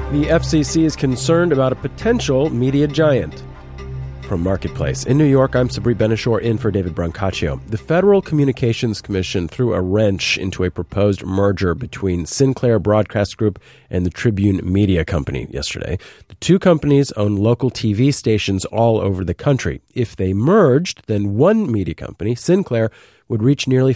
The FCC is concerned about a potential media giant. From Marketplace. In New York, I'm Sabri Ben-Achour in for David Brancaccio. The Federal Communications Commission threw a wrench into a proposed merger between Sinclair Broadcast Group and the Tribune Media Company yesterday. The two companies own local TV stations all over the country. If they merged, then one media company, Sinclair, would reach nearly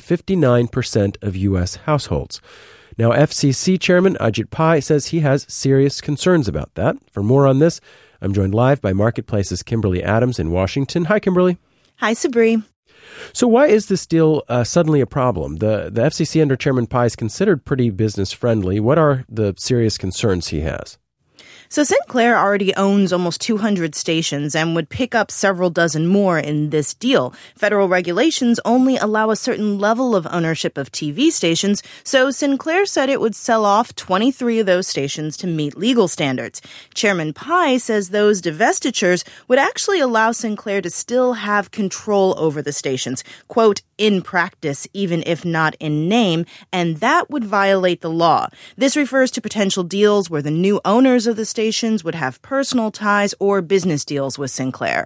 59% of U.S. households. Now, FCC Chairman Ajit Pai says he has serious concerns about that. For more on this, I'm joined live by Marketplace's Kimberly Adams in Washington. Hi, Kimberly. Hi, Sabri. So why is this deal suddenly a problem? The FCC under Chairman Pai is considered pretty business-friendly. What are the serious concerns he has? So Sinclair already owns almost 200 stations and would pick up several dozen more in this deal. Federal regulations only allow a certain level of ownership of TV stations, so Sinclair said it would sell off 23 of those stations to meet legal standards. Chairman Pai says those divestitures would actually allow Sinclair to still have control over the stations, quote, in practice, even if not in name, and that would violate the law. This refers to potential deals where the new owners of the stations would have personal ties or business deals with Sinclair.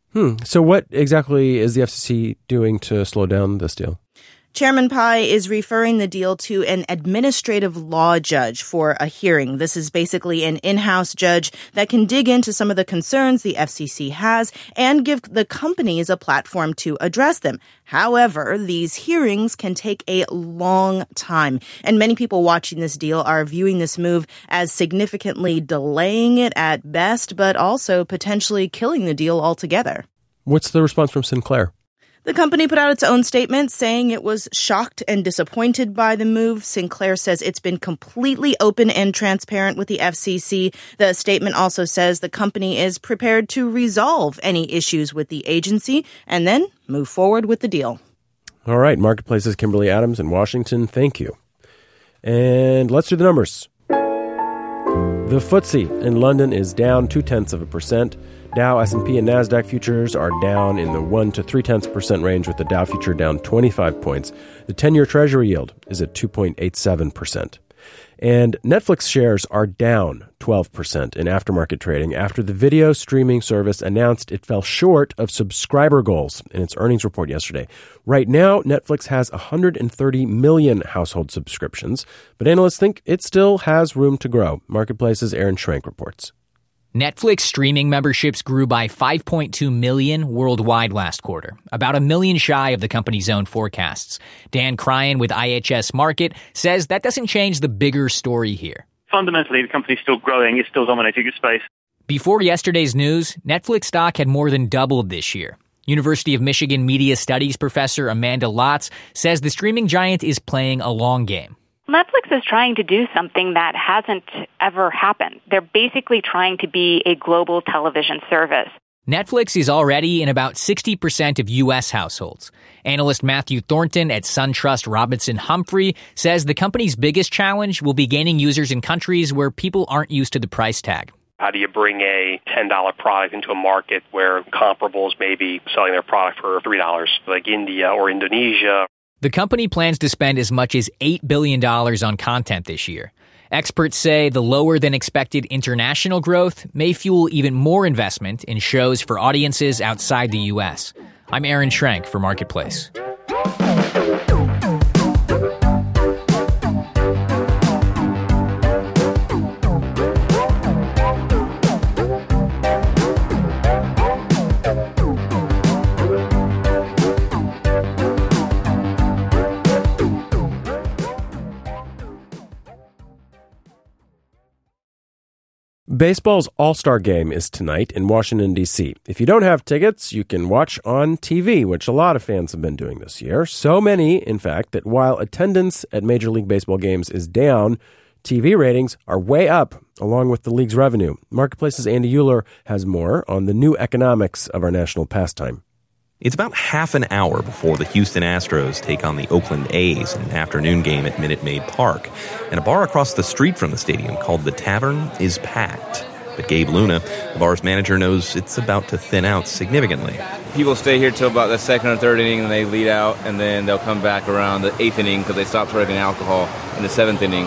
So what exactly is the FCC doing to slow down this deal? Chairman Pai is referring the deal to an administrative law judge for a hearing. This is basically an in-house judge that can dig into some of the concerns the FCC has and give the companies a platform to address them. However, these hearings can take a long time, and many people watching this deal are viewing this move as significantly delaying it at best, but also potentially killing the deal altogether. What's the response from Sinclair? The company put out its own statement saying it was shocked and disappointed by the move. Sinclair says it's been completely open and transparent with the FCC. The statement also says the company is prepared to resolve any issues with the agency and then move forward with the deal. All right, Marketplace's Kimberly Adams in Washington. Thank you. And let's do the numbers. The FTSE in London is down 0.2%. Dow, S&P, and NASDAQ futures are down in the 1 to 0.3% range, with the Dow future down 25 points. The 10-year Treasury yield is at 2.87%. And Netflix shares are down 12% in aftermarket trading after the video streaming service announced it fell short of subscriber goals in its earnings report yesterday. Right now, Netflix has 130 million household subscriptions, but analysts think it still has room to grow. Marketplace's Aaron Schrank reports. Netflix streaming memberships grew by 5.2 million worldwide last quarter, about a million shy of the company's own forecasts. Dan Cryan with IHS Markit says that doesn't change the bigger story here. Fundamentally, the company's still growing, it's still dominating its space. Before yesterday's news, Netflix stock had more than doubled this year. University of Michigan Media Studies professor Amanda Lotz says the streaming giant is playing a long game. Netflix is trying to do something that hasn't ever happened. They're basically trying to be a global television service. Netflix is already in about 60% of U.S. households. Analyst Matthew Thornton at SunTrust Robinson Humphrey says the company's biggest challenge will be gaining users in countries where people aren't used to the price tag. How do you bring a $10 product into a market where comparables may be selling their product for $3, like India or Indonesia? The company plans to spend as much as $8 billion on content this year. Experts say the lower-than-expected international growth may fuel even more investment in shows for audiences outside the U.S. I'm Aaron Schrank for Marketplace. Baseball's All-Star Game is tonight in Washington, D.C. If you don't have tickets, you can watch on TV, which a lot of fans have been doing this year. So many, in fact, that while attendance at Major League Baseball games is down, TV ratings are way up, along with the league's revenue. Marketplace's Andy Euler has more on the new economics of our national pastime. It's about half an hour before the Houston Astros take on the Oakland A's in an afternoon game at Minute Maid Park. And a bar across the street from the stadium called The Tavern is packed. But Gabe Luna, the bar's manager, knows it's about to thin out significantly. People stay here till about the second or third inning and they lead out, and then they'll come back around the eighth inning because they stop serving alcohol in the seventh inning.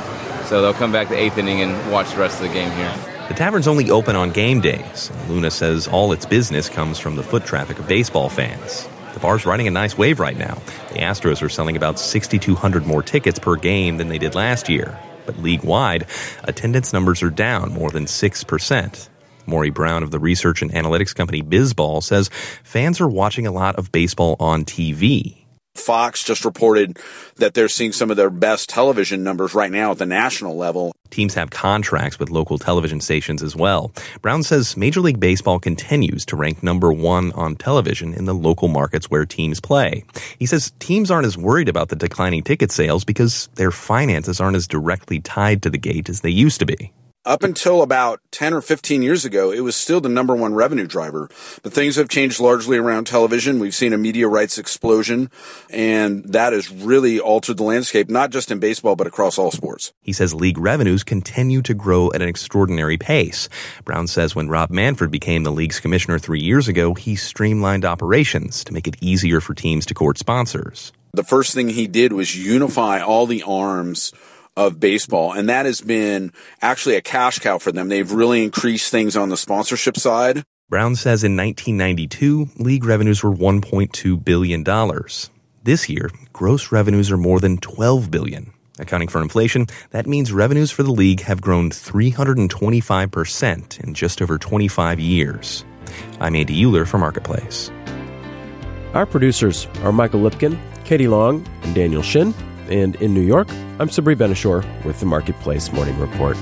So they'll come back the 8th inning and watch the rest of the game here. The tavern's only open on game days. Luna says all its business comes from the foot traffic of baseball fans. The bar's riding a nice wave right now. The Astros are selling about 6,200 more tickets per game than they did last year. But league-wide, attendance numbers are down more than 6%. Maury Brown of the research and analytics company BizBall says fans are watching a lot of baseball on TV. Fox just reported that they're seeing some of their best television numbers right now at the national level. Teams have contracts with local television stations as well. Brown says Major League Baseball continues to rank number 1 on television in the local markets where teams play. He says teams aren't as worried about the declining ticket sales because their finances aren't as directly tied to the gate as they used to be. Up until about 10 or 15 years ago, it was still the number 1 revenue driver. But things have changed largely around television. We've seen a media rights explosion, and that has really altered the landscape, not just in baseball, but across all sports. He says league revenues continue to grow at an extraordinary pace. Brown says when Rob Manfred became the league's commissioner 3 years ago, he streamlined operations to make it easier for teams to court sponsors. The first thing he did was unify all the arms of baseball, and that has been actually a cash cow for them. They've really increased things on the sponsorship side. Brown says in 1992, league revenues were $1.2 billion. This year, gross revenues are more than $12 billion. Accounting for inflation, that means revenues for the league have grown 325% in just over 25 years. I'm Andy Euler for Marketplace. Our producers are Michael Lipkin, Katie Long, and Daniel Shin. And in New York, I'm Sabri Benishore with the Marketplace Morning Report.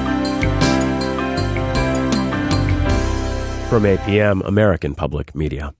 From APM, American Public Media.